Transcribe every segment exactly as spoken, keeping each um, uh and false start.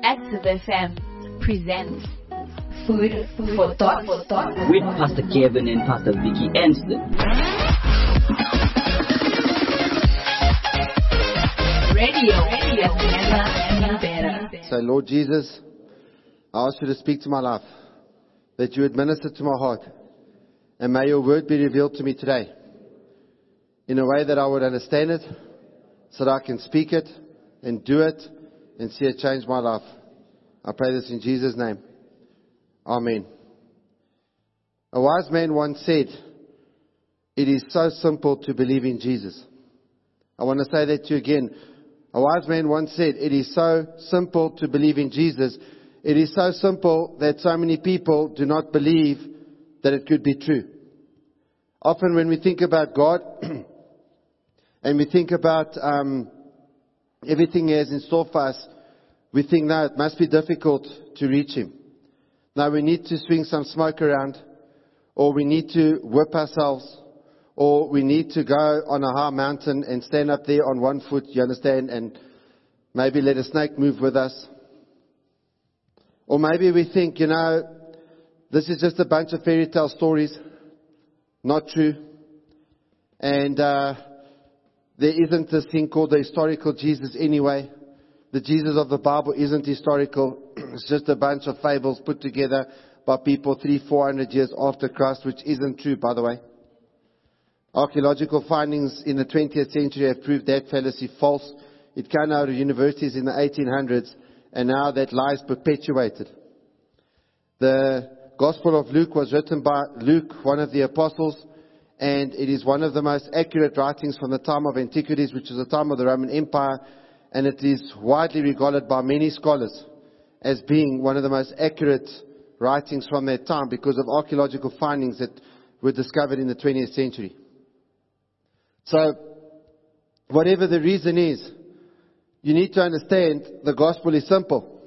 Active F M presents Food for Thought with Pastor Kevin and Pastor Vicky Anston. Radio, radio that's never been better. So, Lord Jesus, I ask you to speak to my life, that you administer to my heart, and may your word be revealed to me today in a way that I would understand it, so that I can speak it and do it and see it change my life. I pray this in Jesus' name. Amen. A wise man once said, it is so simple to believe in Jesus. I want to say that to you again. A wise man once said, it is so simple to believe in Jesus. It is so simple that so many people do not believe that it could be true. Often when we think about God and we think about um, everything He has in store for us, we think, no, it must be difficult to reach Him. Now we need to swing some smoke around, or we need to whip ourselves, or we need to go on a high mountain and stand up there on one foot, you understand, and maybe let a snake move with us. Or maybe we think, you know, this is just a bunch of fairy tale stories, not true. And uh, there isn't this thing called the historical Jesus anyway. The Jesus of the Bible isn't historical. It's just a bunch of fables put together by people three, four hundred years after Christ, which isn't true, by the way. Archaeological findings in the twentieth century have proved that fallacy false. It came out of universities in the eighteen hundreds, and now that lie is perpetuated. The Gospel of Luke was written by Luke, one of the apostles, and it is one of the most accurate writings from the time of antiquities, which is the time of the Roman Empire, and it is widely regarded by many scholars as being one of the most accurate writings from that time because of archaeological findings that were discovered in the twentieth century. So, whatever the reason is, you need to understand the gospel is simple.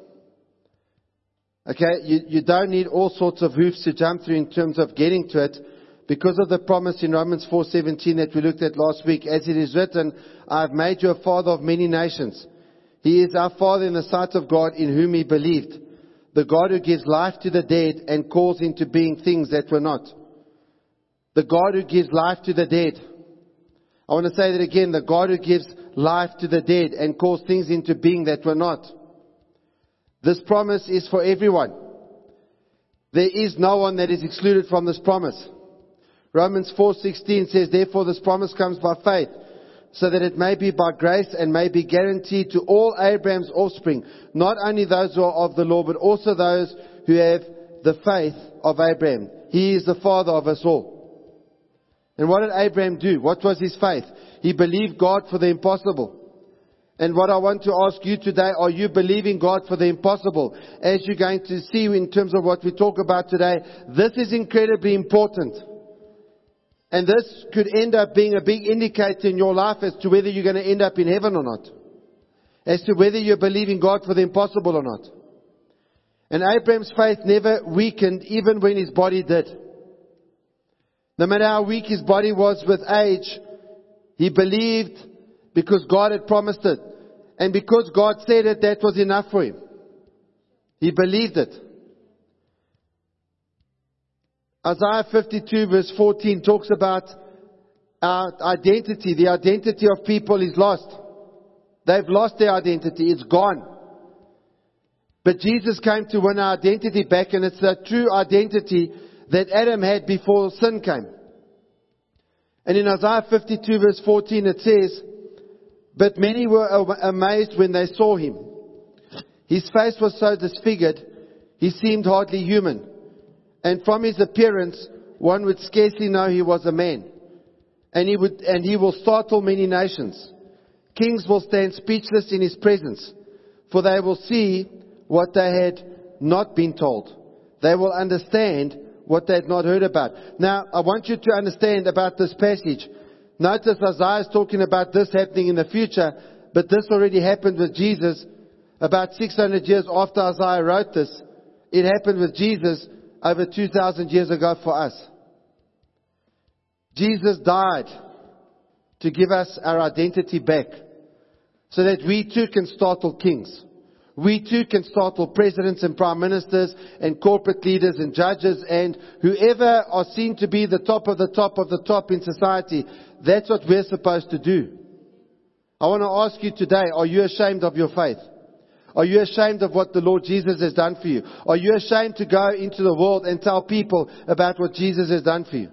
Okay, you, you don't need all sorts of hoops to jump through in terms of getting to it, because of the promise in Romans four seventeen that we looked at last week. As it is written, I have made you a father of many nations. He is our Father in the sight of God, in whom He believed. The God who gives life to the dead and calls into being things that were not. The God who gives life to the dead. I want to say that again. The God who gives life to the dead and calls things into being that were not. This promise is for everyone. There is no one that is excluded from this promise. Romans four sixteen says, therefore this promise comes by faith, so that it may be by grace and may be guaranteed to all Abraham's offspring, not only those who are of the law, but also those who have the faith of Abraham. He is the father of us all. And what did Abraham do? What was his faith? He believed God for the impossible. And what I want to ask you today, are you believing God for the impossible? As you're going to see in terms of what we talk about today, this is incredibly important. And this could end up being a big indicator in your life as to whether you're going to end up in heaven or not. As to whether you're believing God for the impossible or not. And Abraham's faith never weakened even when his body did. No matter how weak his body was with age, he believed because God had promised it. And because God said it, that was enough for him. He believed it. Isaiah fifty-two verse fourteen talks about our identity. The identity of people is lost. They've lost their identity. It's gone. But Jesus came to win our identity back, and it's that true identity that Adam had before sin came. And in Isaiah fifty-two verse fourteen it says, but many were amazed when they saw him. His face was so disfigured, he seemed hardly human. And from his appearance, one would scarcely know he was a man. And he would, and he will startle many nations. Kings will stand speechless in his presence, for they will see what they had not been told. They will understand what they had not heard about. Now, I want you to understand about this passage. Notice Isaiah is talking about this happening in the future, but this already happened with Jesus about six hundred years after Isaiah wrote this. It happened with Jesus over two thousand years ago for us. Jesus died to give us our identity back, so that we too can startle kings. We too can startle presidents and prime ministers and corporate leaders and judges and whoever are seen to be the top of the top of the top in society. That's what we're supposed to do. I want to ask you today, are you ashamed of your faith? Are you ashamed of what the Lord Jesus has done for you? Are you ashamed to go into the world and tell people about what Jesus has done for you?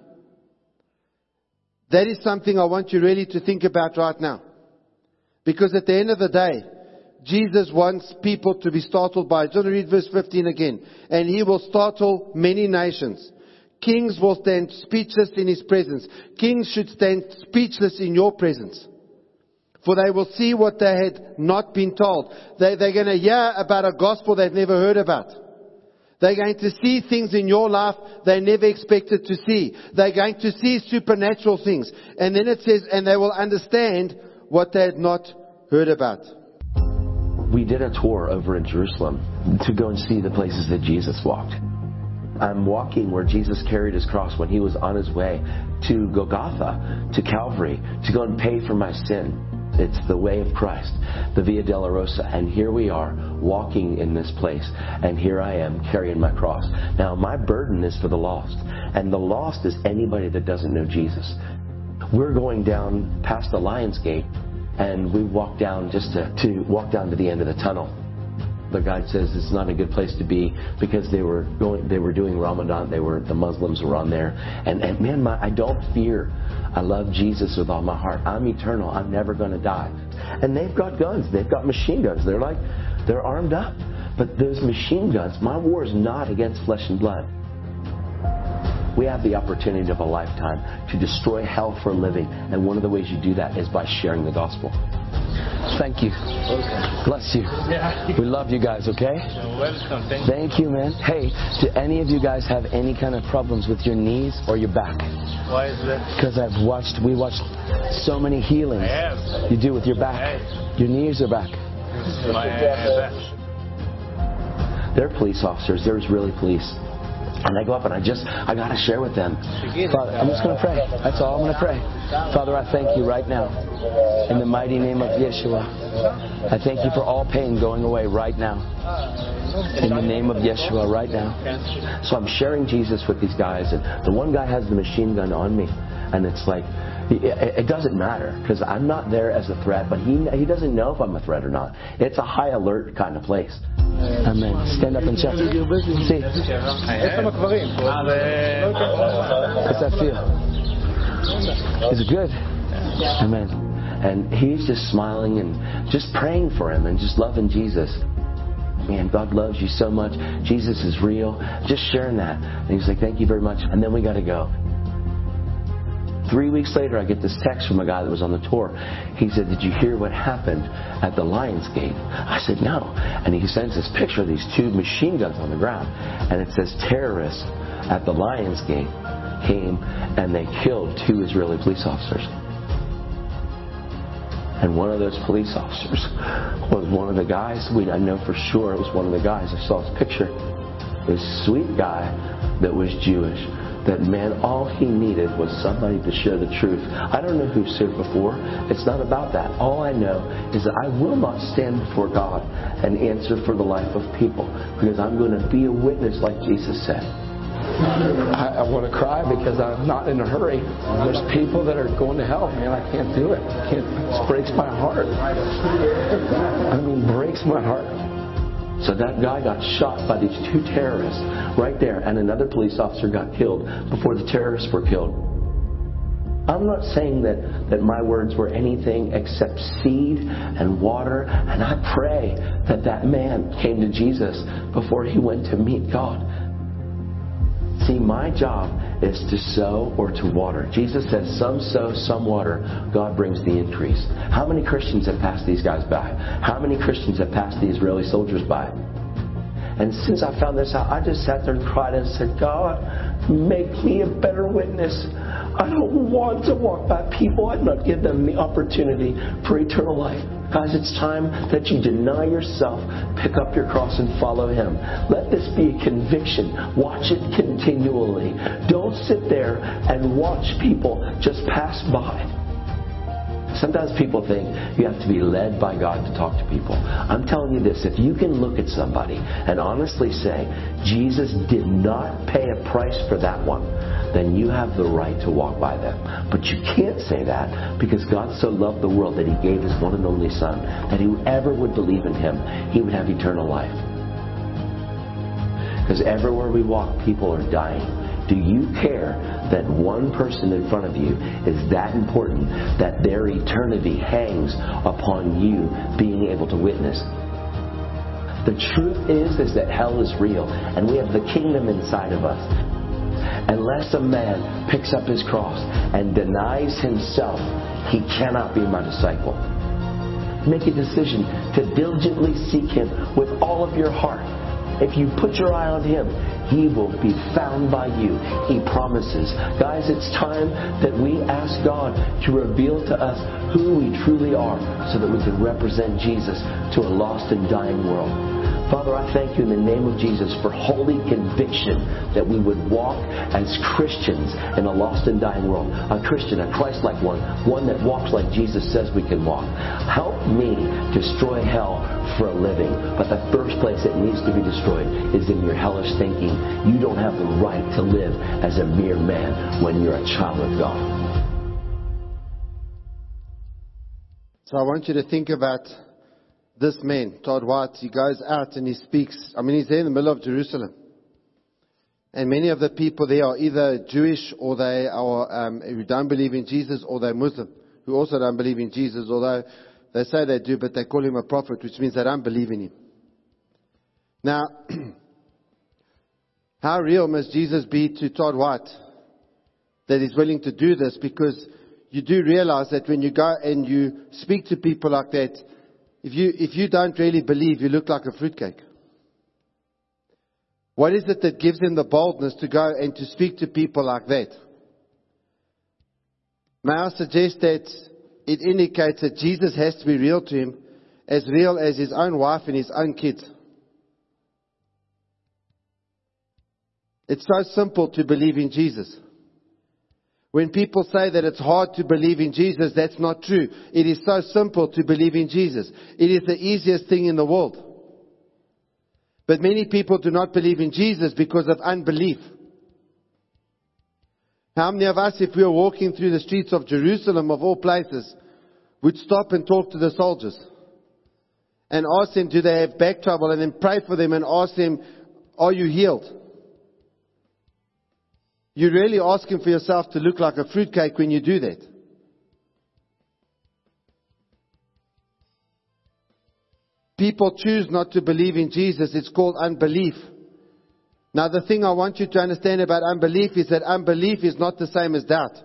That is something I want you really to think about right now. Because at the end of the day, Jesus wants people to be startled by it. Do you want to read verse fifteen again? And He will startle many nations. Kings will stand speechless in His presence. Kings should stand speechless in your presence. For they will see what they had not been told. They, they're going to hear about a gospel they've never heard about. They're going to see things in your life they never expected to see. They're going to see supernatural things. And then it says, and they will understand what they had not heard about. We did a tour over in Jerusalem to go and see the places that Jesus walked. I'm walking where Jesus carried His cross when He was on His way to Golgotha, to Calvary, to go and pay for my sin. It's the way of Christ, the Via Dolorosa. And here we are walking in this place. And here I am carrying my cross. Now, my burden is for the lost. And the lost is anybody that doesn't know Jesus. We're going down past the Lion's Gate. And we walk down just to, to walk down to the end of the tunnel. The guide says it's not a good place to be because they were going, they were doing Ramadan. They were, the Muslims were on there. And, and man, my, I don't fear. I love Jesus with all my heart. I'm eternal. I'm never going to die. And they've got guns. They've got machine guns. They're like, they're armed up. But those machine guns, my war is not against flesh and blood. We have the opportunity of a lifetime to destroy hell for a living. And one of the ways you do that is by sharing the gospel. Thank you. Okay. Bless you. Yeah. We love you guys, okay? You're welcome. Thank, Thank you, man. Hey, do any of you guys have any kind of problems with your knees or your back? Why is that? Because I've watched, we watched so many healings. I have. You do with your back. Yes. Your knees are back. My back. They're police officers. They're Israeli police. And I go up and I just, I got to share with them. Father, I'm just going to pray. That's all I'm going to pray. Father, I thank you right now. In the mighty name of Yeshua. I thank you for all pain going away right now. In the name of Yeshua right now. So I'm sharing Jesus with these guys. And the one guy has the machine gun on me. And it's like, it doesn't matter because I'm not there as a threat, but he he doesn't know if I'm a threat or not. It's a high alert kind of place. Amen. Stand up and check. See. How's that feel? Is it good? Amen. And he's just smiling and just praying for him and just loving Jesus. Man, God loves you so much. Jesus is real. Just sharing that. And he's like, thank you very much. And then we got to go. Three weeks later, I get this text from a guy that was on the tour. He said, did you hear what happened at the Lion's Gate? I said, no. And he sends this picture of these two machine guns on the ground. And it says terrorists at the Lion's Gate came and they killed two Israeli police officers. And one of those police officers was one of the guys. We, I know for sure it was one of the guys. I saw his picture. This sweet guy that was Jewish. That man, all he needed was somebody to share the truth. I don't know who's here before. It's not about that. All I know is that I will not stand before God and answer for the life of people because I'm going to be a witness like Jesus said. I, I want to cry because I'm not in a hurry. There's people that are going to hell, man. I can't do it. I can't, it breaks my heart. I mean, breaks my heart. So that guy got shot by these two terrorists right there, and another police officer got killed before the terrorists were killed. I'm not saying that, that my words were anything except seed and water, and I pray that that man came to Jesus before he went to meet God. See, my job is to sow or to water. Jesus says some sow, some water. God brings the increase. How many Christians have passed these guys by? How many Christians have passed the Israeli soldiers by? And since I found this out, I just sat there and cried and said, God, make me a better witness. I don't want to walk by people and not give them the opportunity for eternal life. Guys, it's time that you deny yourself, pick up your cross and follow Him. Let this be a conviction. Watch it continually. Don't sit there and watch people just pass by. Sometimes people think you have to be led by God to talk to people. I'm telling you this, if you can look at somebody and honestly say, Jesus did not pay a price for that one, then you have the right to walk by them. But you can't say that because God so loved the world that He gave His one and only Son, that whoever would believe in Him, he would have eternal life. Because everywhere we walk, people are dying. Do you care that one person in front of you is that important that their eternity hangs upon you being able to witness? The truth is, is that hell is real, and we have the kingdom inside of us. Unless a man picks up his cross and denies himself, he cannot be my disciple. Make a decision to diligently seek Him with all of your heart. If you put your eye on Him, He will be found by you. He promises. Guys, it's time that we ask God to reveal to us who we truly are so that we can represent Jesus to a lost and dying world. Father, I thank You in the name of Jesus for holy conviction that we would walk as Christians in a lost and dying world. A Christian, a Christ-like one, one that walks like Jesus says we can walk. Help me destroy hell for a living. But the first place it needs to be destroyed is in your hellish thinking. You don't have the right to live as a mere man when you're a child of God. So I want you to think about this man, Todd White. He goes out and he speaks. I mean, he's there in the middle of Jerusalem. And many of the people there are either Jewish or they are um, who don't believe in Jesus, or they're Muslim who also don't believe in Jesus, although they say they do, but they call him a prophet, which means they don't believe in him. Now, how real must Jesus be to Todd White that he's willing to do this? Because you do realize that when you go and you speak to people like that, if you, if you don't really believe, you look like a fruitcake. What is it that gives him the boldness to go and to speak to people like that? May I suggest that it indicates that Jesus has to be real to him, as real as his own wife and his own kids. It's so simple to believe in Jesus. When people say that it's hard to believe in Jesus, that's not true. It is so simple to believe in Jesus. It is the easiest thing in the world. But many people do not believe in Jesus because of unbelief. How many of us, if we were walking through the streets of Jerusalem, of all places, would stop and talk to the soldiers and ask them, do they have back trouble, and then pray for them and ask them, are you healed? You're really asking for yourself to look like a fruitcake when you do that. People choose not to believe in Jesus. It's called unbelief. Now, the thing I want you to understand about unbelief is that unbelief is not the same as doubt.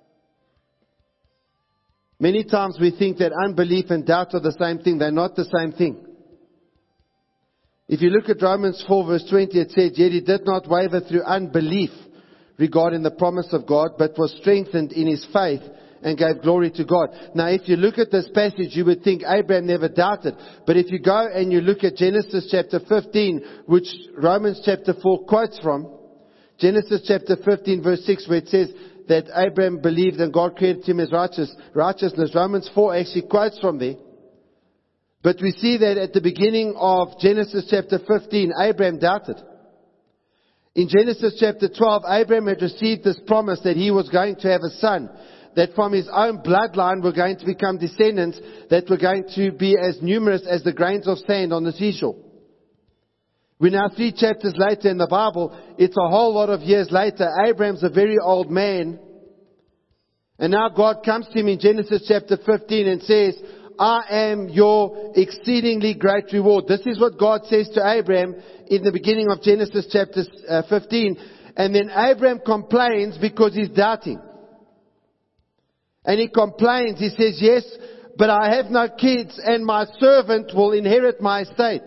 Many times we think that unbelief and doubt are the same thing. They're not the same thing. If you look at Romans four verse twenty, it says, yet he did not waver through unbelief regarding the promise of God, but was strengthened in his faith and gave glory to God. Now, if you look at this passage, you would think Abraham never doubted. But if you go and you look at Genesis chapter fifteen, which Romans chapter four quotes from, Genesis chapter fifteen verse six, where it says that Abraham believed and God credited him as righteous, righteousness. Romans four actually quotes from there. But we see that at the beginning of Genesis chapter fifteen, Abraham doubted. In Genesis chapter twelve, Abraham had received this promise that he was going to have a son, that from his own bloodline were going to become descendants that were going to be as numerous as the grains of sand on the seashore. We're now three chapters later in the Bible. It's a whole lot of years later. Abraham's a very old man. And now God comes to him in Genesis chapter fifteen and says, I am your exceedingly great reward. This is what God says to Abraham in the beginning of Genesis chapter fifteen. And then Abraham complains because he's doubting. And he complains. He says, yes, but I have no kids and my servant will inherit my estate.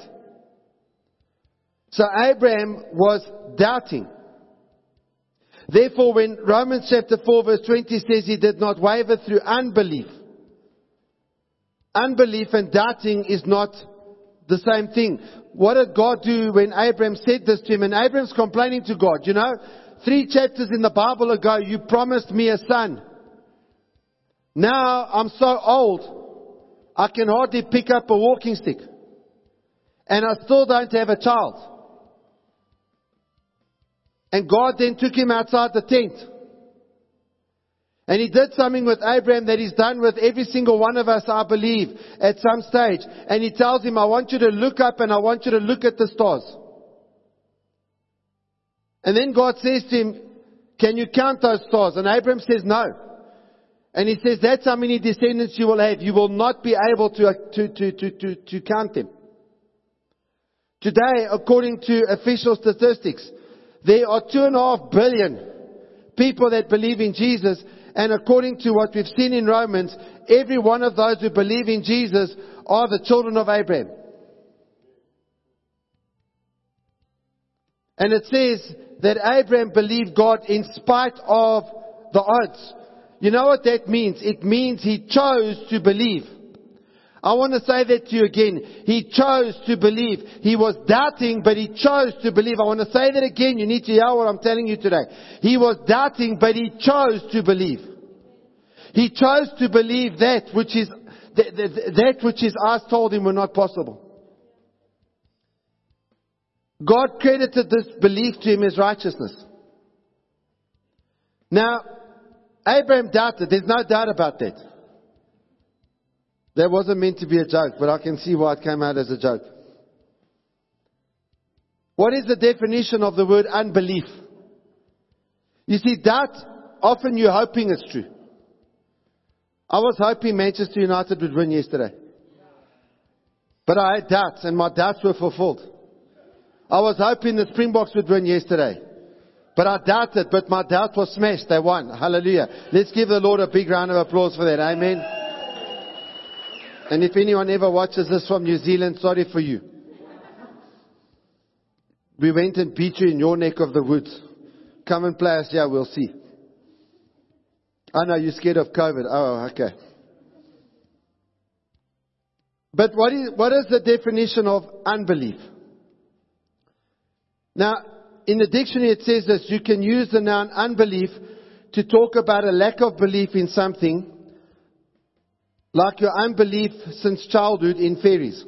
So Abraham was doubting. Therefore, when Romans chapter four verse twenty says he did not waver through unbelief, unbelief and doubting is not the same thing. What did God do when Abraham said this to him? And Abraham's complaining to God. You know, three chapters in the Bible ago, you promised me a son. Now I'm so old, I can hardly pick up a walking stick. And I still don't have a child. And God then took him outside the tent. And he did something with Abraham that he's done with every single one of us, I believe, at some stage. And he tells him, I want you to look up and I want you to look at the stars. And then God says to him, can you count those stars? And Abraham says, no. And he says, that's how many descendants you will have. You will not be able to, to, to, to, to, to count them. Today, according to official statistics, there are two and a half billion people that believe in Jesus. And according to what we've seen in Romans, every one of those who believe in Jesus are the children of Abraham. And it says that Abraham believed God in spite of the odds. You know what that means? It means he chose to believe. I want to say that to you again. He chose to believe. He was doubting, but he chose to believe. I want to say that again. You need to hear what I'm telling you today. He was doubting, but he chose to believe. He chose to believe that which is, that, that, that which his eyes told him were not possible. God credited this belief to him as righteousness. Now, Abraham doubted. There's no doubt about that. That wasn't meant to be a joke, but I can see why it came out as a joke. What is the definition of the word unbelief? You see, doubt, often you're hoping it's true. I was hoping Manchester United would win yesterday. But I had doubts, and my doubts were fulfilled. I was hoping the Springboks would win yesterday. But I doubted, but my doubt was smashed. They won. Hallelujah. Let's give the Lord a big round of applause for that. Amen. And if anyone ever watches this from New Zealand, sorry for you. We went and beat you in your neck of the woods. Come and play us here, we'll see. I know you're scared of COVID. Oh, okay. But what is, what is the definition of unbelief? Now, in the dictionary it says this: you can use the noun unbelief to talk about a lack of belief in something, like your unbelief since childhood in fairies.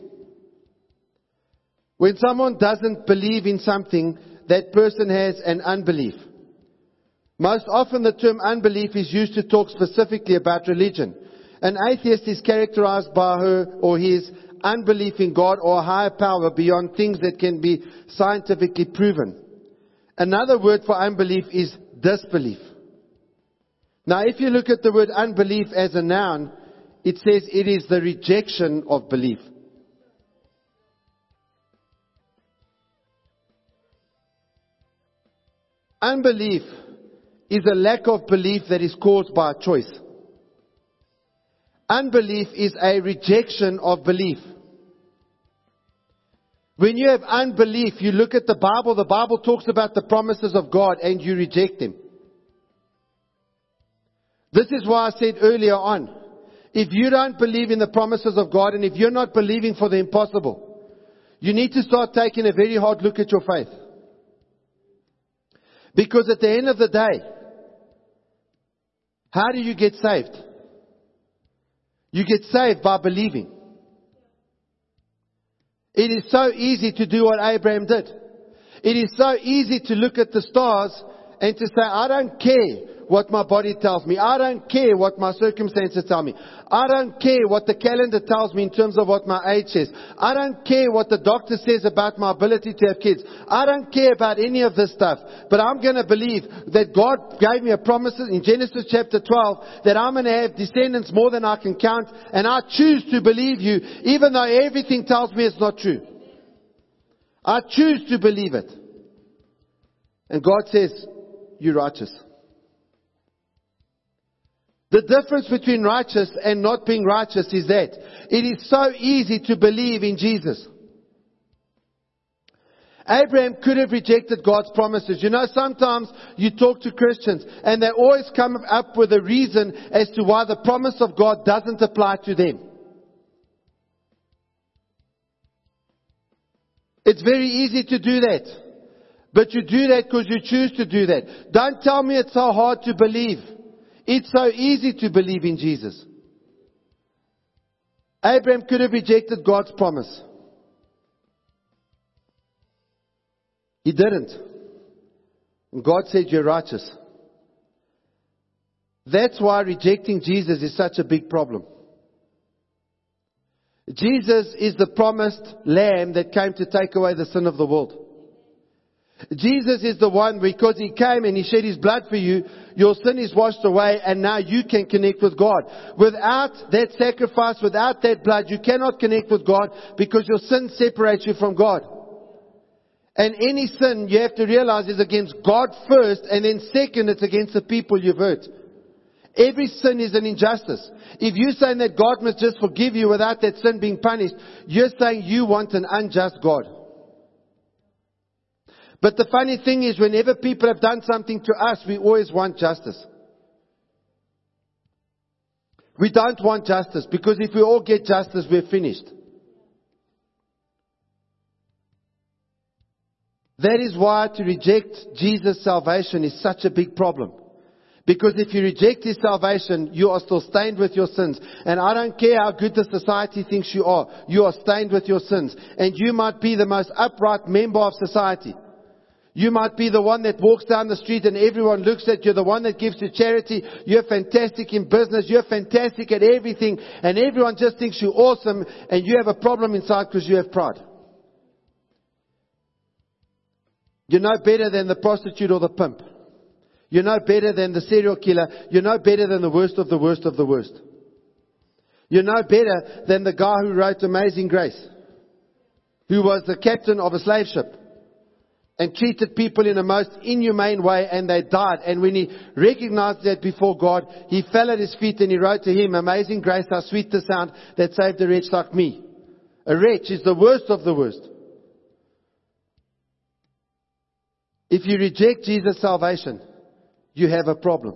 When someone doesn't believe in something, that person has an unbelief. Most often the term unbelief is used to talk specifically about religion. An atheist is characterized by her or his unbelief in God or a higher power beyond things that can be scientifically proven. Another word for unbelief is disbelief. Now, if you look at the word unbelief as a noun, it says it is the rejection of belief. Unbelief is a lack of belief that is caused by a choice. Unbelief is a rejection of belief. When you have unbelief, you look at the Bible, the Bible talks about the promises of God and you reject them. This is why I said earlier on, if you don't believe in the promises of God and if you're not believing for the impossible, you need to start taking a very hard look at your faith. Because at the end of the day, how do you get saved? You get saved by believing. It is so easy to do what Abraham did. It is so easy to look at the stars and to say, I don't care what my body tells me. I don't care what my circumstances tell me. I don't care what the calendar tells me in terms of what my age says. I don't care what the doctor says about my ability to have kids. I don't care about any of this stuff. But I'm going to believe that God gave me a promise in Genesis chapter twelve that I'm going to have descendants more than I can count. And I choose to believe you even though everything tells me it's not true. I choose to believe it. And God says, you're righteous. The difference between righteous and not being righteous is that it is so easy to believe in Jesus. Abraham could have rejected God's promises. You know, sometimes you talk to Christians and they always come up with a reason as to why the promise of God doesn't apply to them. It's very easy to do that. But you do that because you choose to do that. Don't tell me it's so hard to believe It's so easy to believe in Jesus. Abraham could have rejected God's promise. He didn't. And God said, you're righteous. That's why rejecting Jesus is such a big problem. Jesus is the promised Lamb that came to take away the sin of the world. Jesus is the one, because He came and He shed His blood for you, your sin is washed away and now you can connect with God. Without that sacrifice, without that blood, you cannot connect with God because your sin separates you from God. And any sin, you have to realize, is against God first, and then second, it's against the people you've hurt. Every sin is an injustice. If you're saying that God must just forgive you without that sin being punished, you're saying you want an unjust God. But the funny thing is, whenever people have done something to us, we always want justice. We don't want justice, because if we all get justice, we're finished. That is why to reject Jesus' salvation is such a big problem. Because if you reject His salvation, you are still stained with your sins. And I don't care how good the society thinks you are, you are stained with your sins. And you might be the most upright member of society. You might be the one that walks down the street and everyone looks at you, the one that gives to charity. You're fantastic in business, you're fantastic at everything, and everyone just thinks you're awesome, and you have a problem inside because you have pride. You're no better than the prostitute or the pimp. You're no better than the serial killer. You're no better than the worst of the worst of the worst. You're no better than the guy who wrote Amazing Grace, who was the captain of a slave ship and treated people in a most inhumane way, and they died. And when he recognized that before God, he fell at His feet and he wrote to Him, Amazing grace, how sweet the sound that saved a wretch like me. A wretch is the worst of the worst. If you reject Jesus' salvation, you have a problem.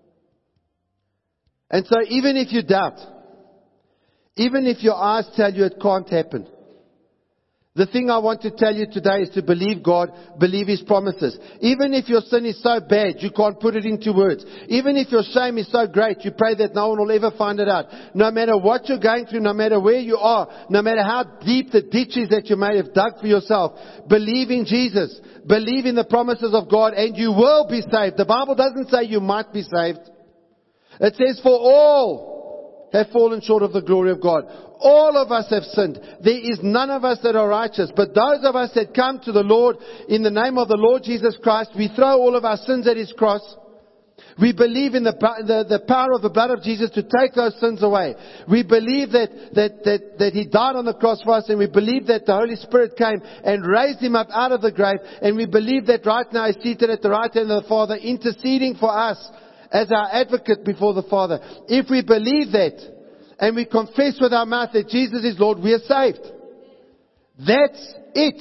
And so even if you doubt, even if your eyes tell you it can't happen, the thing I want to tell you today is to believe God, believe His promises. Even if your sin is so bad, you can't put it into words. Even if your shame is so great, you pray that no one will ever find it out. No matter what you're going through, no matter where you are, no matter how deep the ditch is that you may have dug for yourself, believe in Jesus. Believe in the promises of God and you will be saved. The Bible doesn't say you might be saved. It says for all have fallen short of the glory of God. All of us have sinned. There is none of us that are righteous. But those of us that come to the Lord in the name of the Lord Jesus Christ, we throw all of our sins at His cross. We believe in the, the, the power of the blood of Jesus to take those sins away. We believe that, that, that, that He died on the cross for us, and we believe that the Holy Spirit came and raised Him up out of the grave. And we believe that right now He's seated at the right hand of the Father, interceding for us as our advocate before the Father. If we believe that, and we confess with our mouth that Jesus is Lord, we are saved. That's it.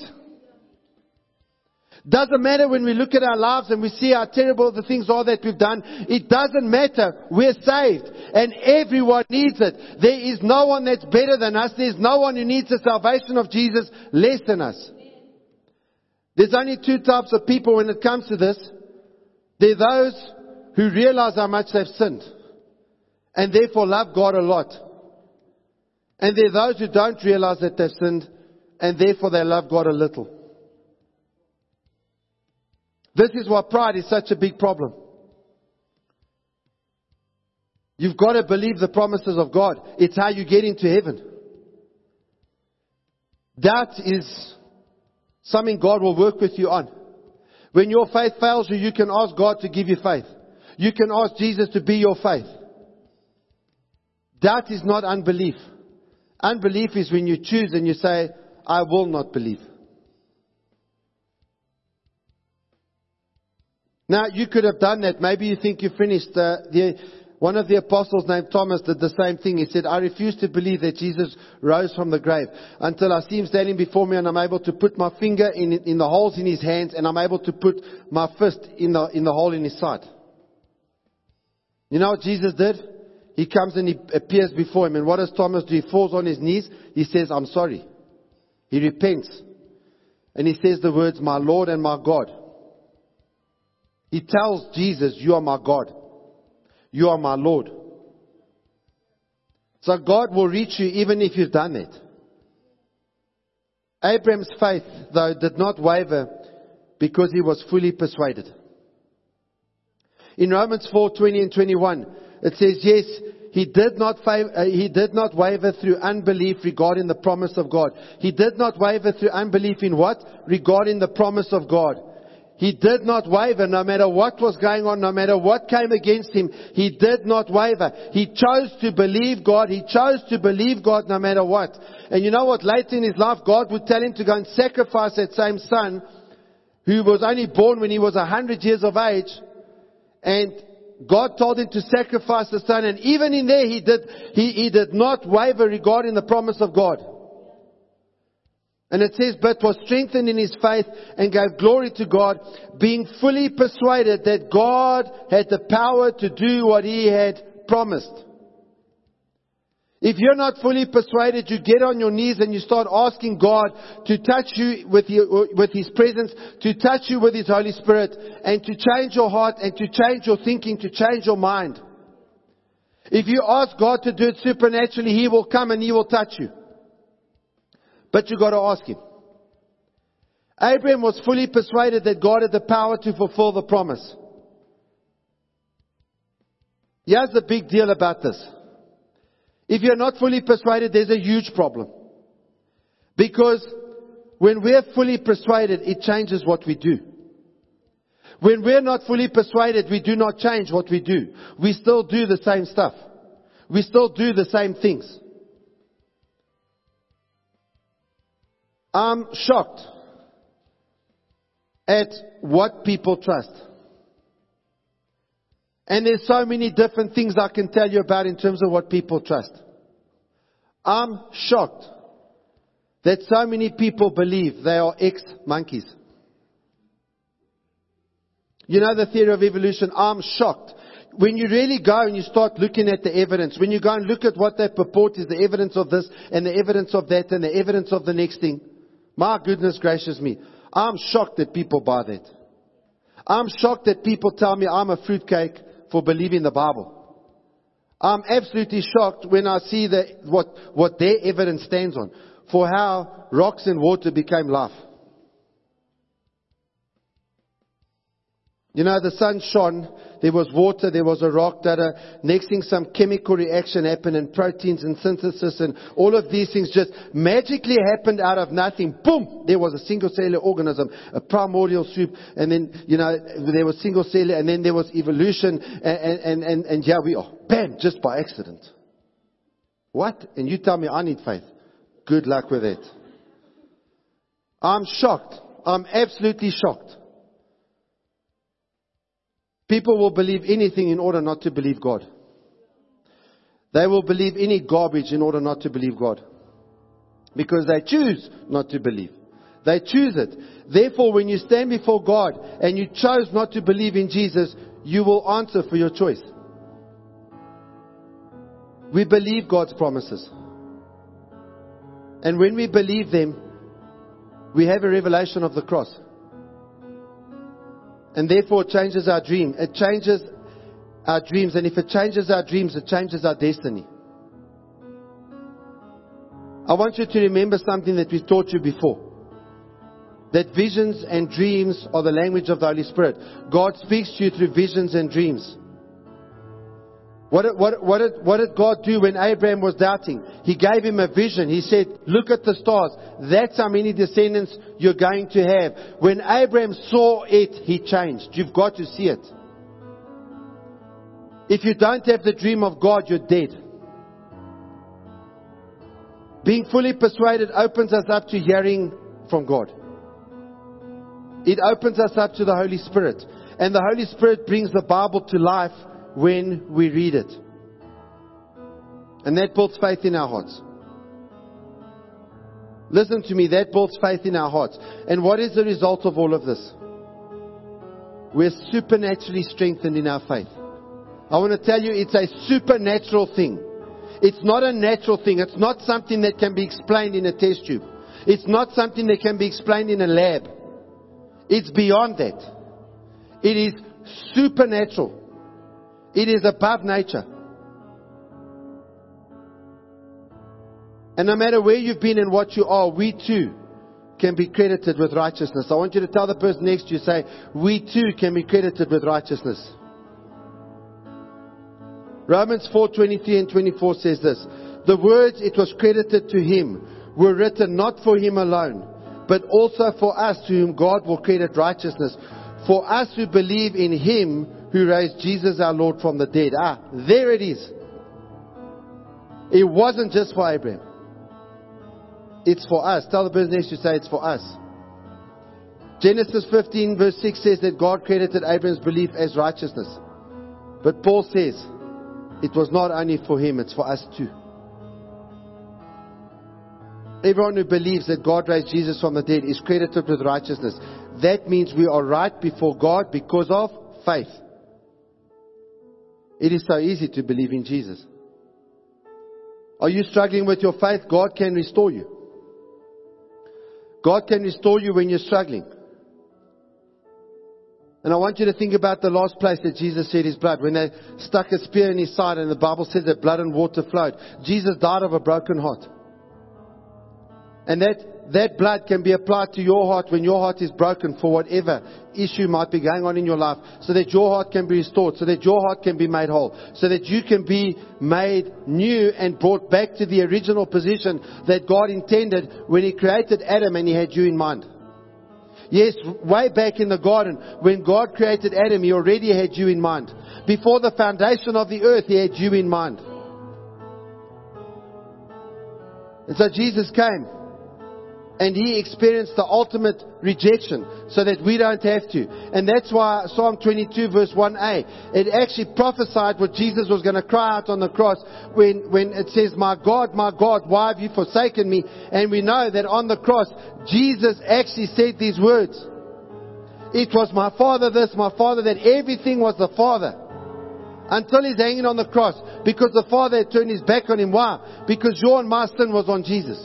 Doesn't matter when we look at our lives and we see how terrible the things are that we've done. It doesn't matter. We're saved. And everyone needs it. There is no one that's better than us. There's no one who needs the salvation of Jesus less than us. There's only two types of people when it comes to this. There are those who realize how much they've sinned and therefore love God a lot. And there are those who don't realize that they've sinned and therefore they love God a little. This is why pride is such a big problem. You've got to believe the promises of God. It's how you get into heaven. Doubt is something God will work with you on. When your faith fails you, you can ask God to give you faith. You can ask Jesus to be your faith. Doubt is not unbelief. Unbelief is when you choose and you say, I will not believe. Now, you could have done that. Maybe you think you finished. Uh, the, one of the apostles named Thomas did the same thing. He said, I refuse to believe that Jesus rose from the grave until I see Him standing before me and I'm able to put my finger in, in the holes in His hands and I'm able to put my fist in the, in the hole in His side. You know what Jesus did? He comes and He appears before him. And what does Thomas do? He falls on his knees. He says, I'm sorry. He repents. And he says the words, my Lord and my God. He tells Jesus, you are my God. You are my Lord. So God will reach you even if you've done it. Abraham's faith, though, did not waver because he was fully persuaded. In Romans four twenty and twenty-one, it says, yes, he did not fav- uh, he did not waver through unbelief regarding the promise of God. He did not waver through unbelief in what? Regarding the promise of God. He did not waver no matter what was going on, no matter what came against him. He did not waver. He chose to believe God. He chose to believe God no matter what. And you know what? Later in his life, God would tell him to go and sacrifice that same son who was only born when he was a hundred years of age. And God told him to sacrifice the son. And even in there, he did, he, he did not waver regarding the promise of God. And it says, but was strengthened in his faith and gave glory to God, being fully persuaded that God had the power to do what he had promised. If you're not fully persuaded, you get on your knees and you start asking God to touch you with, your, with his presence, to touch you with his Holy Spirit, and to change your heart and to change your thinking, to change your mind. If you ask God to do it supernaturally, he will come and he will touch you. But you've got to ask him. Abraham was fully persuaded that God had the power to fulfill the promise. Here's the big deal about this. If you're not fully persuaded, there's a huge problem. Because when we're fully persuaded, it changes what we do. When we're not fully persuaded, we do not change what we do. We still do the same stuff. We still do the same things. I'm shocked at what people trust. And there's so many different things I can tell you about in terms of what people trust. I'm shocked that so many people believe they are ex-monkeys. You know the theory of evolution? I'm shocked. When you really go and you start looking at the evidence, when you go and look at what they purport is the evidence of this and the evidence of that and the evidence of the next thing, my goodness gracious me, I'm shocked that people buy that. I'm shocked that people tell me I'm a fruitcake for believing the Bible. I'm absolutely shocked when I see the, what, what their evidence stands on for how rocks and water became life. You know, the sun shone, there was water, there was a rock, that uh, next thing some chemical reaction happened and proteins and synthesis and all of these things just magically happened out of nothing. Boom! There was a single cellular organism, a primordial soup, and then, you know, there was single cellular, and then there was evolution, and, and, and, and yeah, we are. Bam! Just by accident. What? And you tell me I need faith. Good luck with it. I'm shocked. I'm absolutely shocked. People will believe anything in order not to believe God. They will believe any garbage in order not to believe God. Because they choose not to believe. They choose it. Therefore, when you stand before God and you chose not to believe in Jesus, you will answer for your choice. We believe God's promises. And when we believe them, we have a revelation of the cross. And therefore it changes our dream. It changes our dreams. And if it changes our dreams, it changes our destiny. I want you to remember something that we've taught you before. That visions and dreams are the language of the Holy Spirit. God speaks to you through visions and dreams. What did, what, what, did, what did God do when Abraham was doubting? He gave him a vision. He said, look at the stars. That's how many descendants you're going to have. When Abraham saw it, he changed. You've got to see it. If you don't have the dream of God, you're dead. Being fully persuaded opens us up to hearing from God. It opens us up to the Holy Spirit. And the Holy Spirit brings the Bible to life when we read it. And that builds faith in our hearts. Listen to me, that builds faith in our hearts. And what is the result of all of this? We're supernaturally strengthened in our faith. I want to tell you, it's a supernatural thing. It's not a natural thing. It's not something that can be explained in a test tube. It's not something that can be explained in a lab. It's beyond that. It is supernatural. It is above nature. And no matter where you've been and what you are, we too can be credited with righteousness. I want you to tell the person next to you, say, we too can be credited with righteousness. Romans four twenty-three and twenty-four says this: the words "it was credited to him" were written not for him alone, but also for us, to whom God will credit righteousness, for us who believe in him who raised Jesus our Lord from the dead. Ah, there it is. It wasn't just for Abraham. It's for us. Tell the person next to you, say, it's for us. Genesis fifteen verse six says that God credited Abraham's belief as righteousness. But Paul says it was not only for him, it's for us too. Everyone who believes that God raised Jesus from the dead is credited with righteousness. That means we are right before God because of faith. It is so easy to believe in Jesus. Are you struggling with your faith? God can restore you. God can restore you when you're struggling. And I want you to think about the last place that Jesus shed his blood. When they stuck a spear in his side and the Bible says that blood and water flowed. Jesus died of a broken heart. And that, that blood can be applied to your heart when your heart is broken for whatever issue might be going on in your life. So that your heart can be restored. So that your heart can be made whole. So that you can be made new and brought back to the original position that God intended when he created Adam and he had you in mind. Yes, way back in the garden, when God created Adam, he already had you in mind. Before the foundation of the earth, he had you in mind. And so Jesus came. And he experienced the ultimate rejection so that we don't have to. And that's why Psalm twenty-two verse one a, it actually prophesied what Jesus was going to cry out on the cross when, when it says, my God, my God, why have you forsaken me? And we know that on the cross, Jesus actually said these words. It was my Father this, my Father that. Everything was the Father. Until he's hanging on the cross. Because the Father had turned his back on him. Why? Because your and my sin was on Jesus.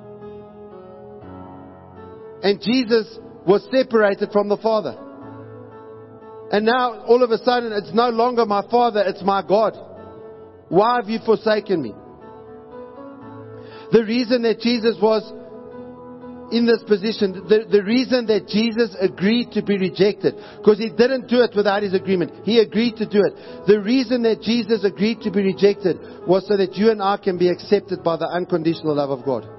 And Jesus was separated from the Father. And now, all of a sudden, it's no longer my Father, it's my God. Why have you forsaken me? The reason that Jesus was in this position, the, the reason that Jesus agreed to be rejected, because he didn't do it without his agreement. He agreed to do it. The reason that Jesus agreed to be rejected was so that you and I can be accepted by the unconditional love of God.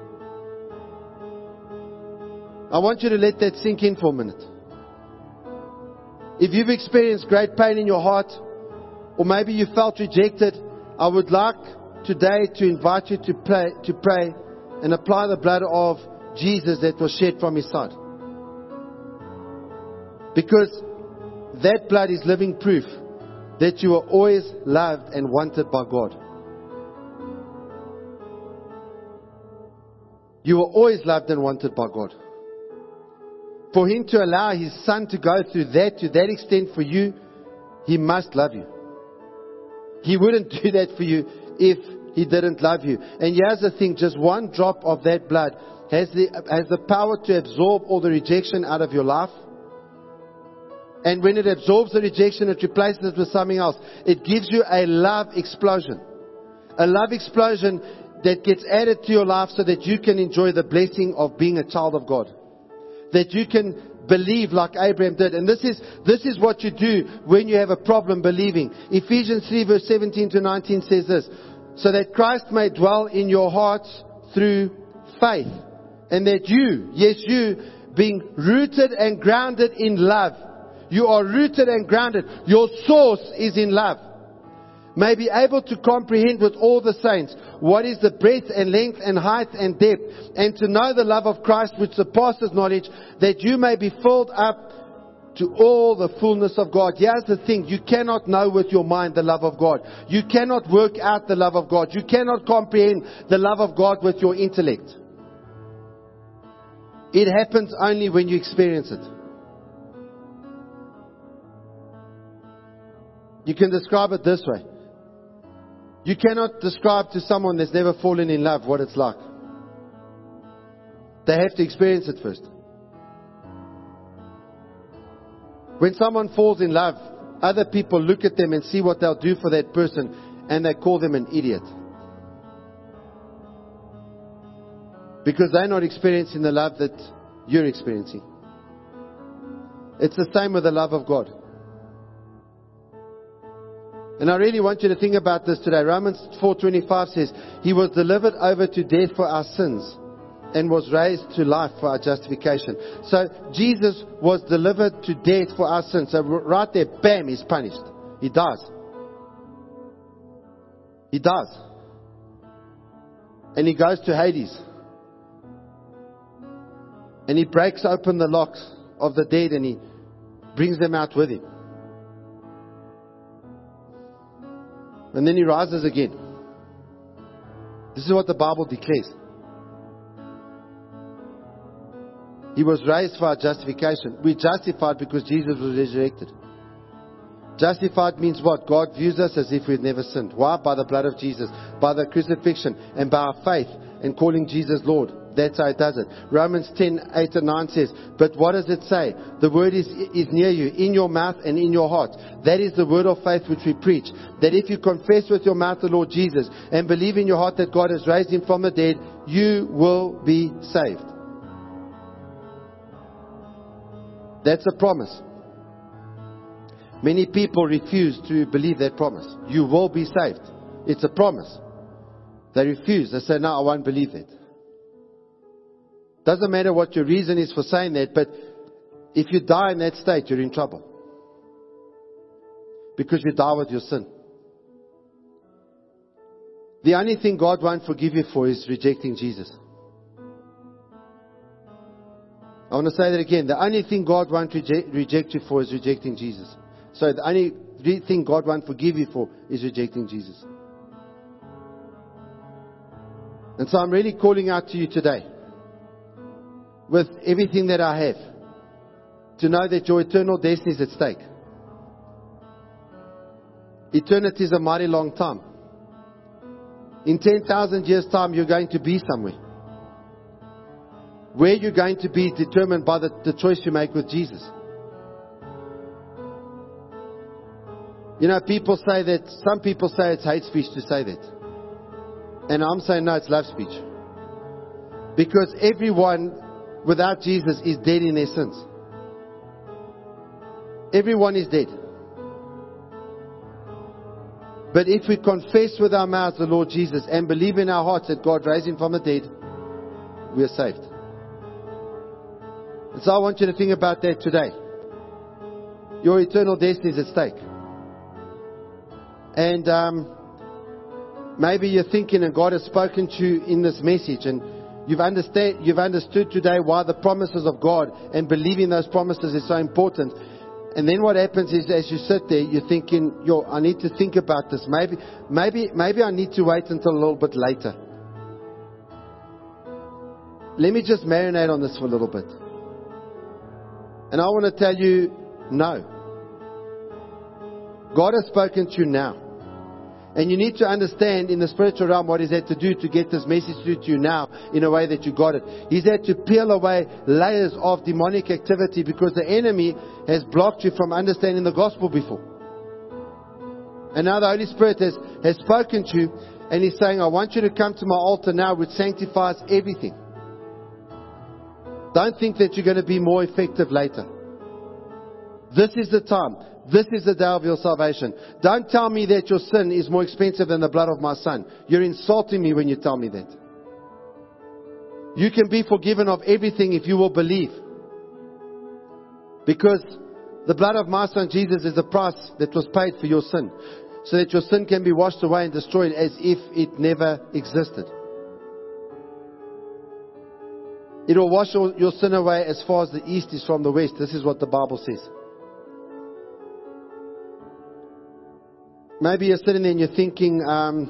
I want you to let that sink in for a minute. If you've experienced great pain in your heart, or maybe you felt rejected, I would like today to invite you to pray, to pray and apply the blood of Jesus that was shed from his side. Because that blood is living proof that you are always loved and wanted by God. You are always loved and wanted by God. For him to allow his son to go through that, to that extent for you, he must love you. He wouldn't do that for you if he didn't love you. And here's the thing, just one drop of that blood has the, has the power to absorb all the rejection out of your life. And when it absorbs the rejection, it replaces it with something else. It gives you a love explosion. A love explosion that gets added to your life so that you can enjoy the blessing of being a child of God. That you can believe like Abraham did. And this is, this is what you do when you have a problem believing. Ephesians three verse seventeen to nineteen says this. So that Christ may dwell in your hearts through faith. And that you, yes you, being rooted and grounded in love. You are rooted and grounded. Your source is in love. May be able to comprehend with all the saints what is the breadth and length and height and depth, and to know the love of Christ which surpasses knowledge, that you may be filled up to all the fullness of God. Here's the thing, you cannot know with your mind the love of God. You cannot work out the love of God. You cannot comprehend the love of God with your intellect. It happens only when you experience it. You can describe it this way. You cannot describe to someone that's never fallen in love what it's like. They have to experience it first. When someone falls in love, other people look at them and see what they'll do for that person, and they call them an idiot. Because they're not experiencing the love that you're experiencing. It's the same with the love of God. And I really want you to think about this today. Romans four twenty-five says, He was delivered over to death for our sins and was raised to life for our justification. So Jesus was delivered to death for our sins. So right there, bam, He's punished. He dies. He dies. And He goes to Hades. And He breaks open the locks of the dead and He brings them out with Him. And then He rises again. This is what the Bible declares. He was raised for our justification. We're justified because Jesus was resurrected. Justified means what? God views us as if we've never sinned. Why? By the blood of Jesus, by the crucifixion, and by our faith and calling Jesus Lord. That's how it does it. Romans ten, eight and nine says, but what does it say? The word is, is near you, in your mouth and in your heart. That is the word of faith which we preach. That if you confess with your mouth the Lord Jesus and believe in your heart that God has raised Him from the dead, you will be saved. That's a promise. Many people refuse to believe that promise. You will be saved. It's a promise. They refuse. They say, no, I won't believe it. Doesn't matter what your reason is for saying that, but if you die in that state, you're in trouble. Because you die with your sin. The only thing God won't forgive you for is rejecting Jesus. I want to say that again. The only thing God won't reject, reject you for is rejecting Jesus. So the only thing God won't forgive you for is rejecting Jesus. And so I'm really calling out to you today, with everything that I have, to know that your eternal destiny is at stake. Eternity is a mighty long time. In ten thousand years' time, you're going to be somewhere. Where you're going to be determined by the, the choice you make with Jesus. You know, people say that, some people say it's hate speech to say that. And I'm saying no, it's love speech. Because everyone without Jesus is dead in their sins. Everyone is dead. But if we confess with our mouths the Lord Jesus and believe in our hearts that God raised Him from the dead, we are saved. And so I want you to think about that today. Your eternal destiny is at stake. And um, maybe you're thinking, and God has spoken to you in this message, and you've understand, you've understood today why the promises of God and believing those promises is so important. And then what happens is, as you sit there, you're thinking, "Yo, I need to think about this. Maybe, maybe, maybe I need to wait until a little bit later. Let me just marinate on this for a little bit." And I want to tell you, no. God has spoken to you now. And you need to understand in the spiritual realm what He's had to do to get this message through to you now in a way that you got it. He's had to peel away layers of demonic activity because the enemy has blocked you from understanding the gospel before. And now the Holy Spirit has, has spoken to you and He's saying, I want you to come to my altar now, which sanctifies everything. Don't think that you're going to be more effective later. This is the time. This is the day of your salvation. Don't tell me that your sin is more expensive than the blood of my Son. You're insulting me when you tell me that. You can be forgiven of everything if you will believe. Because the blood of my Son Jesus is the price that was paid for your sin. So that your sin can be washed away and destroyed as if it never existed. It will wash your sin away as far as the east is from the west. This is what the Bible says. Maybe you're sitting there and you're thinking, um,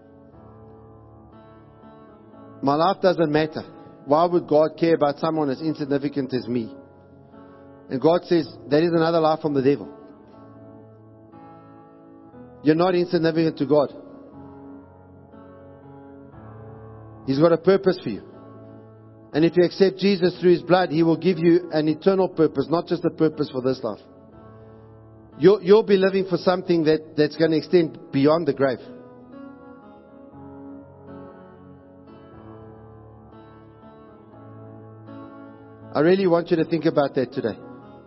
my life doesn't matter. Why would God care about someone as insignificant as me? And God says, that is another lie from the devil. You're not insignificant to God. He's got a purpose for you. And if you accept Jesus through His blood, He will give you an eternal purpose, not just a purpose for this life. You'll, you'll be living for something that, that's going to extend beyond the grave. I really want you to think about that today.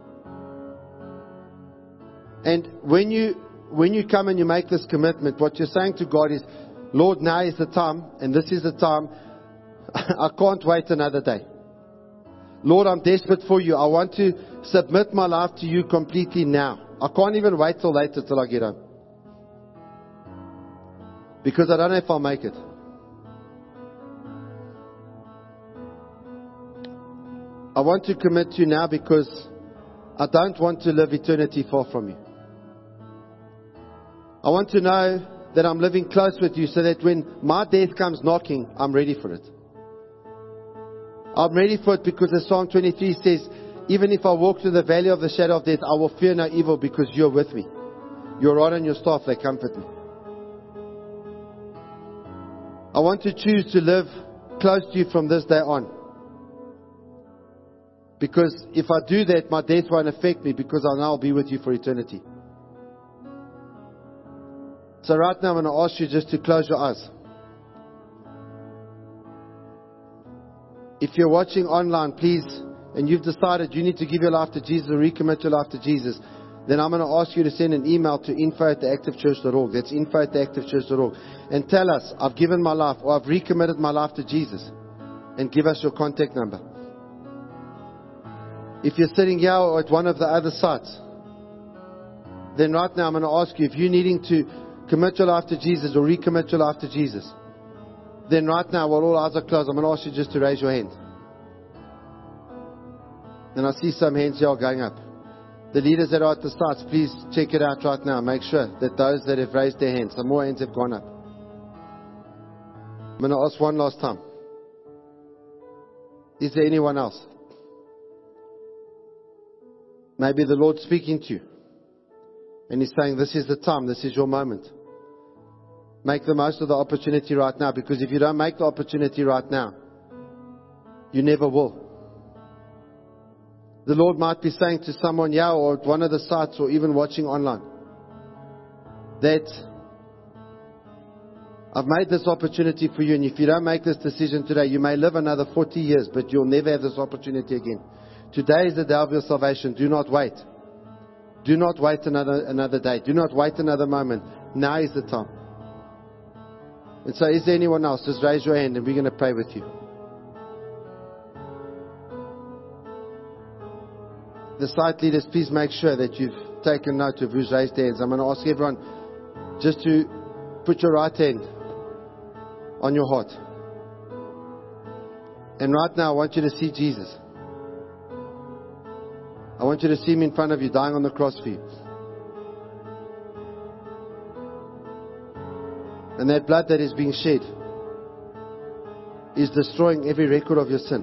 And when you, when you come and you make this commitment, what you're saying to God is, Lord, now is the time, and this is the time. I can't wait another day. Lord, I'm desperate for you. I want to submit my life to you completely now. I can't even wait till later till I get home. Because I don't know if I'll make it. I want to commit to you now because I don't want to live eternity far from you. I want to know that I'm living close with you so that when my death comes knocking, I'm ready for it. I'm ready for it because as Psalm twenty-three says, even if I walk through the valley of the shadow of death, I will fear no evil because you're with me. Your rod and your staff, they comfort me. I want to choose to live close to you from this day on. Because if I do that, my death won't affect me because I'll now be with you for eternity. So right now I'm going to ask you just to close your eyes. If you're watching online, please, and you've decided you need to give your life to Jesus or recommit your life to Jesus, then I'm going to ask you to send an email to info at the active church dot org. That's info at the active church dot org. And tell us, I've given my life or I've recommitted my life to Jesus. And give us your contact number. If you're sitting here or at one of the other sites, then right now I'm going to ask you, if you're needing to commit your life to Jesus or recommit your life to Jesus, then right now while all eyes are closed, I'm going to ask you just to raise your hand. And I see some hands here going up. The leaders that are at the sites, please check it out right now. Make sure that those that have raised their hands, some more hands have gone up. I'm going to ask one last time. Is there anyone else? Maybe the Lord's speaking to you. And He's saying, this is the time, this is your moment. Make the most of the opportunity right now. Because if you don't make the opportunity right now, you never will. The Lord might be saying to someone, yeah, or at one of the sites, or even watching online, that I've made this opportunity for you, and if you don't make this decision today, you may live another forty years, but you'll never have this opportunity again. Today is the day of your salvation. Do not wait. Do not wait another, another day. Do not wait another moment. Now is the time. And so is there anyone else? Just raise your hand and we're going to pray with you. The site leaders, please make sure that you've taken note of who's raised their hands. I'm going to ask everyone just to put your right hand on your heart. And right now I want you to see Jesus. I want you to see Him in front of you, dying on the cross for you. And that blood that is being shed is destroying every record of your sin.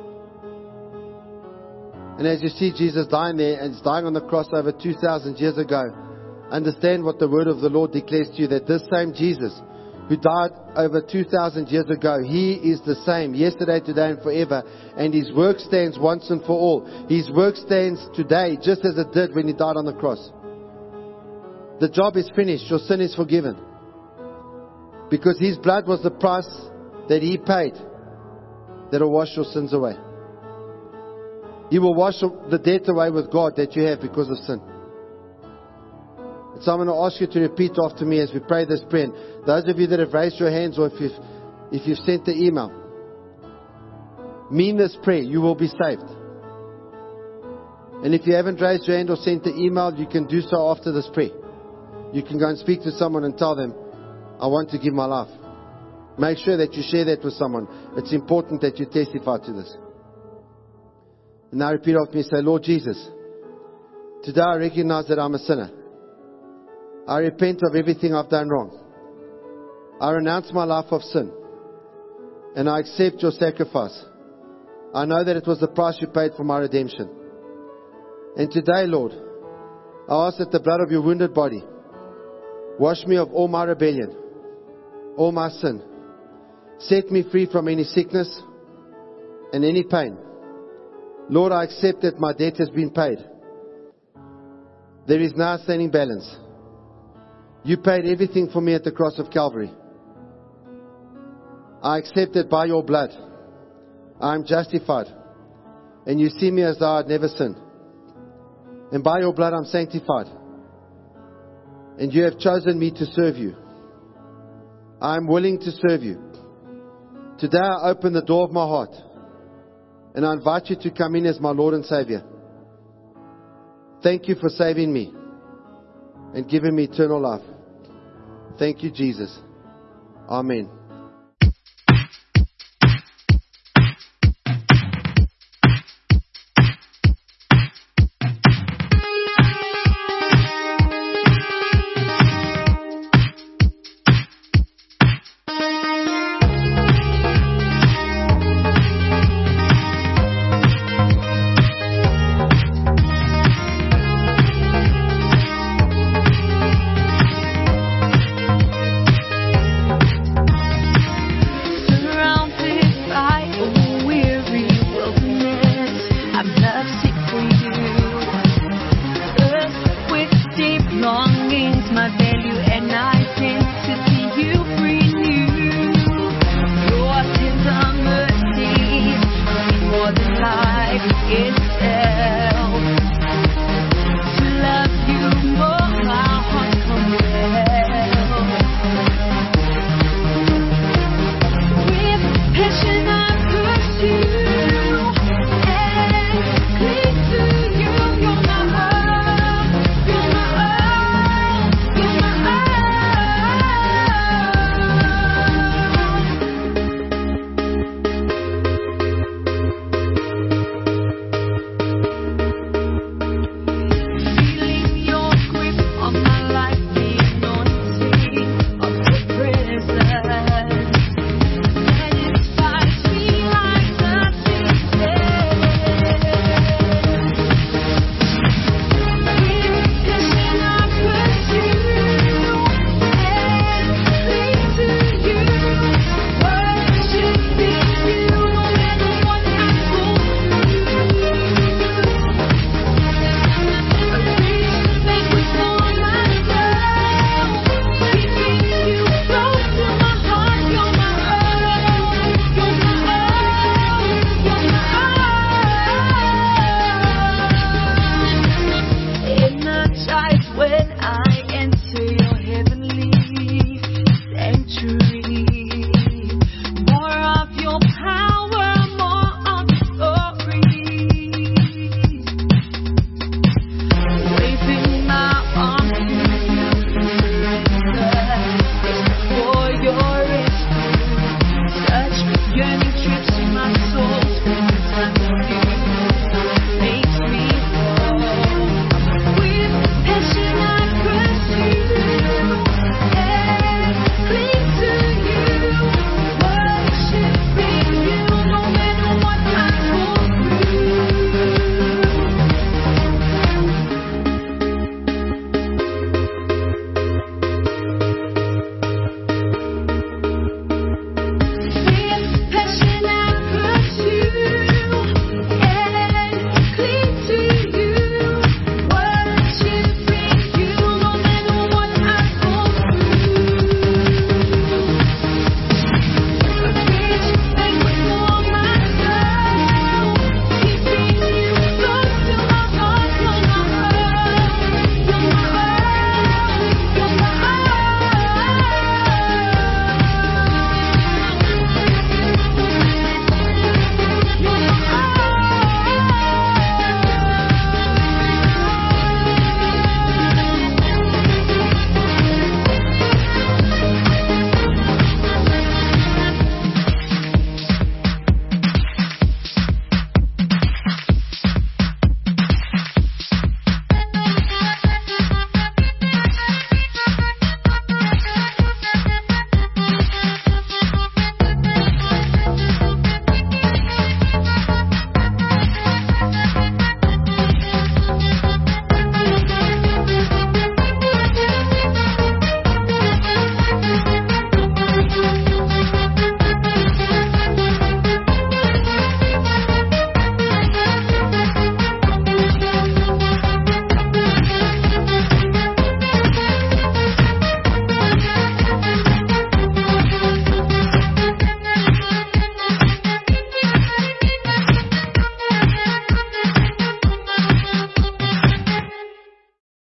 And as you see Jesus dying there, and He's dying on the cross over two thousand years ago, understand what the word of the Lord declares to you, that this same Jesus who died over two thousand years ago, He is the same yesterday, today and forever. And His work stands once and for all. His work stands today just as it did when He died on the cross. The job is finished. Your sin is forgiven. Because His blood was the price that He paid that will wash your sins away. He will wash the debt away with God that you have because of sin. So I'm going to ask you to repeat after me as we pray this prayer. And those of you that have raised your hands, or if you've, if you've sent the email, mean this prayer, you will be saved. And if you haven't raised your hand or sent the email, you can do so after this prayer. You can go and speak to someone and tell them, I want to give my life. Make sure that you share that with someone. It's important that you testify to this. And now repeat after me, say, Lord Jesus, today I recognize that I'm a sinner. I repent of everything I've done wrong. I renounce my life of sin. And I accept your sacrifice. I know that it was the price you paid for my redemption. And today, Lord, I ask that the blood of your wounded body wash me of all my rebellion, all my sin. Set me free from any sickness and any pain. Lord, I accept that my debt has been paid. There is no outstanding balance. You paid everything for me at the cross of Calvary. I accept that by your blood, I am justified. And you see me as though I had never sinned. And by your blood, I'm sanctified. And you have chosen me to serve you. I am willing to serve you. Today, I open the door of my heart. And I invite you to come in as my Lord and Savior. Thank you for saving me and giving me eternal life. Thank you, Jesus. Amen.